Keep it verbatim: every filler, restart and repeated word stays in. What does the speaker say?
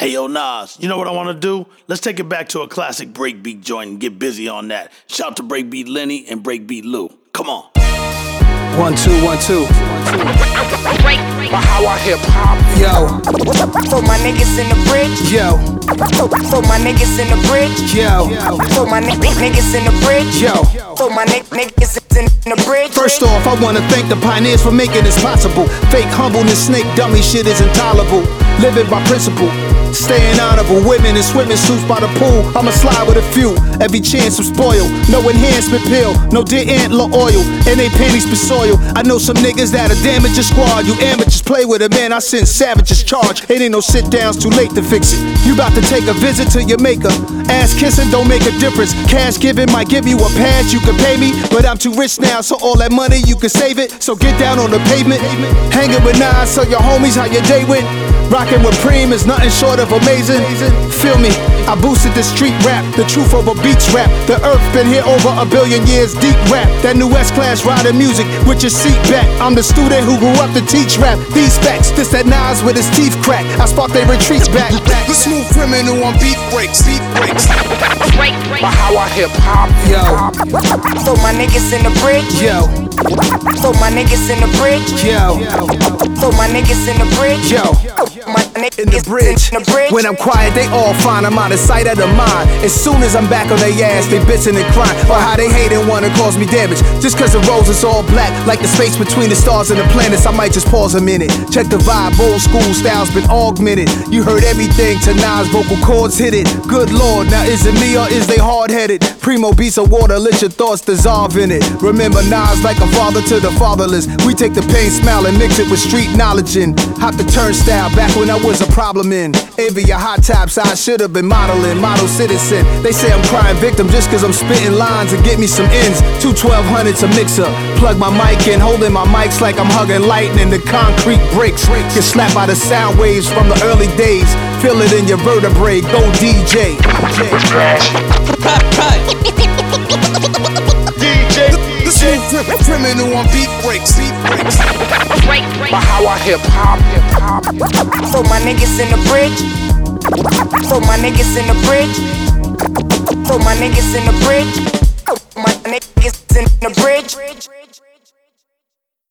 Hey yo Nas, you know what I want to do? Let's take it back to a classic breakbeat joint and get busy on that. Shout to Breakbeat Lenny and Breakbeat Lou. Come on. One, two, one, two. My how I hip hop. Yo. For my niggas in the bridge. Yo. For my niggas in the bridge. Yo. For my n- niggas in the bridge. Yo. For my n- niggas in the bridge. First off, I wanna thank the pioneers for making this possible. Fake humbleness, snake dummy shit is intolerable. Living by principle, staying honorable. Women in swimming suits by the pool. I'ma slide with a few. Every chance I'm spoiled. No enhancement pill, no deer antler oil, and they panties be soiled. I know some niggas that'll damage your squad. You amateurs play with it, man. I send savages charge. It ain't no sit downs, too late to fix it. You about to take a visit to your maker. Ass kissing don't make a difference. Cash giving might give you a pass. You can pay me, but I'm too rich now, so all that money you can save it. So get down on the pavement, hanging with Nas, tell your homies how your day went. Rockin' with Preem is nothing short of amazing. Feel me, I boosted the street rap, the truth over beats rap. The earth been here over a billion years, deep rap. That new S-Class riding music with your seat back. I'm the student who grew up to teach rap. These facts, this that Nas with his teeth crack. I spark they retreats back. The smooth criminal on beat breaks, beat breaks. My how I hip hop. Yo. For my niggas in the bridge. Yo. For my niggas in the bridge. Yo. For my niggas in the bridge. Yo. My niggas In the bridge. in the bridge. When I'm quiet, they all fine. I'm out of sight, out of mind. As soon as I'm back on their ass, they bitching and crying. Or how they hate and wanna cause me damage. Just cause the rose is all black, like the space between the stars and the planets. I might just pause a minute. Check the vibe, old school style's been augmented. You heard everything to Nas, vocal cords hit it. Good lord, now is it me or is they hard headed? Primo beats of water, let your thoughts dissolve in it. Remember Nas like a father to the fatherless. We take the pain smile and mix it with street knowledge and hop the turnstile back when I was a problem in. Envy your hot tops, I should've been modeling, model citizen. They say I'm crying victim just cause I'm spitting lines and get me some ends. Two twelve hundreds a mixer, plug my mic in, holding my mics like I'm hugging lightning. The concrete breaks, get slapped by the sound waves from the early days. Feel it in your vertebrae, go D J. D J. The smooth criminal on beat breaks, beat breaks. My how I hip hop, hip hop. For my niggas in the bridge. For my niggas in the bridge. For my niggas in the bridge. My niggas in the bridge.